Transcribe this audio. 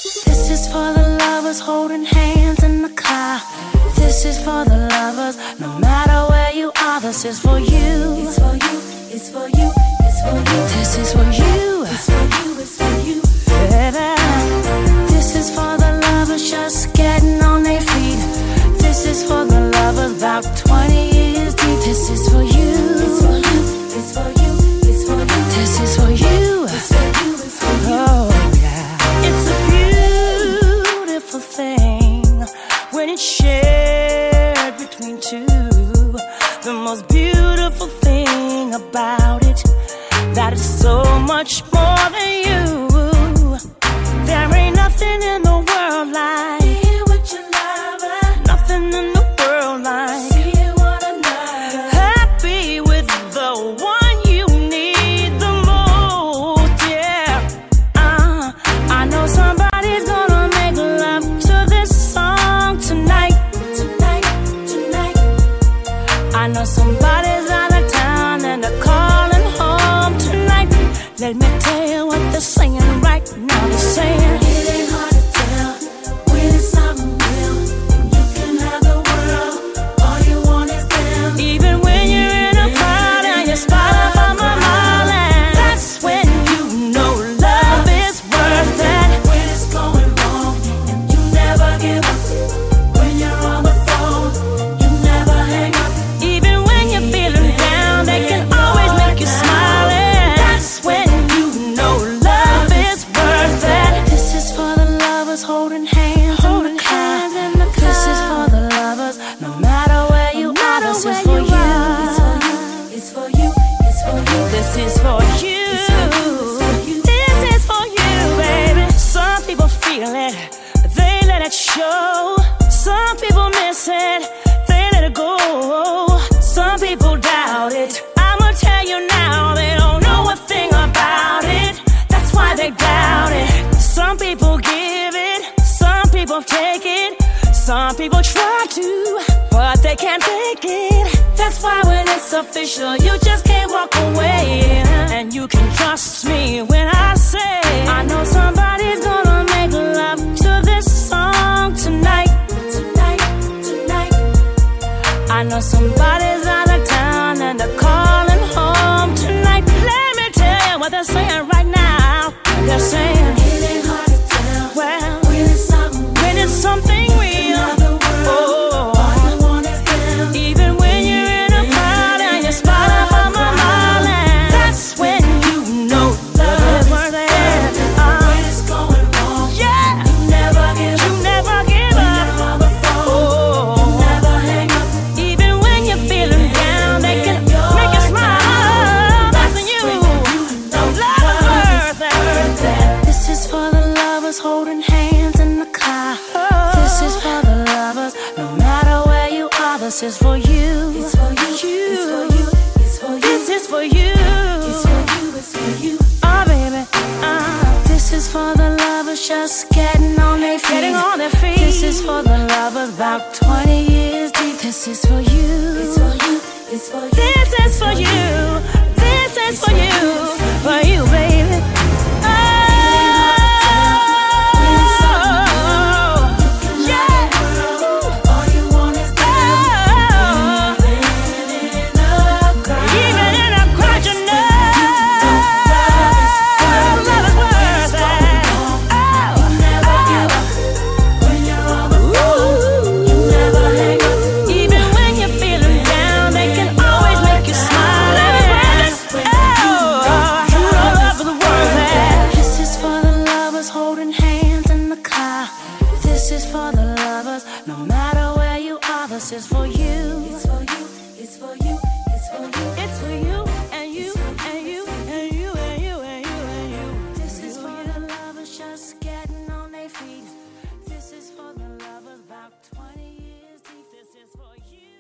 This is for the lovers holding hands in the car. This is for the lovers, no matter where you are. This is for you. It's for you, it's for you, it's for you. This is for you. It's for you, it's for you. Baby, this is for the lovers just getting on their feet. This is for the lovers about 20 years deep. This is for you. It's for you, it's for you, it's for you. This is for you. It's for you, it's for you. Oh yeah. It's a beautiful thing when it's shared between two. The most beautiful thing about it, that it's so much more than you. There ain't nothing in the world like Being with your lover, nothing in the world like seeing one another. happy with the one you need the most. Yeah, I know somebody's gonna make love to this song tonight. Tonight, tonight. I know somebody's out of town and they're calling home tonight. Let me tell you what they're saying right now. They're saying It ain't hard to tell when it's something real. And you can have the world, all you want is them. even when you're in a crowd and you're spotted from a mile, and that's when you know love is worth it. When it's going wrong, and you never give up. When you're on the phone, you never hang up. Even when you're feeling down, they can always make you smile, and that's when you know love is worth it. This is for the lovers holding hands in the car. This is for the lovers, no matter where you are. This is for you. It's for you, it's for you. This is for you. It's for you, it's for you. This is for you, baby. Some people feel it, they let it show. Some people miss it, they let it go. Some people doubt it. I'ma tell you now, they don't know a thing about it. That's why they doubt it. Some people give it, some people take it. Some people try to, but they can't fake it. That's why when it's official, you just can't walk away. And you can trust me when I say I know somebody's gonna make love to this song tonight. Tonight, tonight. I know somebody's out of town and they're calling home tonight. Let me tell you what they're saying right now. They're saying, It ain't hard to tell well, when it's something when it's something real, the world, all you want is them. even when you're in a crowd and you're spotted from a mile, and that's when you know love is worth it. When it's going wrong, Yeah, you never give you up. never give When up. you're on the phone, you Oh, never hang up. even when you're feeling down, they can make you smile. That's when you know love is worth it. This is for the lovers holding hands in the car. This is for the lovers, no matter where you are. This is for you. It's for you, it's for you, it's for you. This is for you. It's for you, it's for you. Oh, baby. This is for the lovers just getting on their feet. Getting on their feet. This is for the lovers about 20 years deep. This is for you. It's for you, it's for you. This is for you. This is for you. For you, baby. Oh, yeah. All you want is them. Oh, In a crowd, even in a crowd, you know love is worth it. Oh, never give up. When you're on the phone, you never hang up. even when you're feeling down, they can always make you smile. Oh, love is worth it. This is for the lovers holding hands in the car. This is for the lovers, no matter where you are. This is for you. It's for you, it's for you, it's for you. It's for you and you and you and you and you and you and you. This is for the lovers just getting on their feet. This is for the lovers about 20 years deep. This is for you.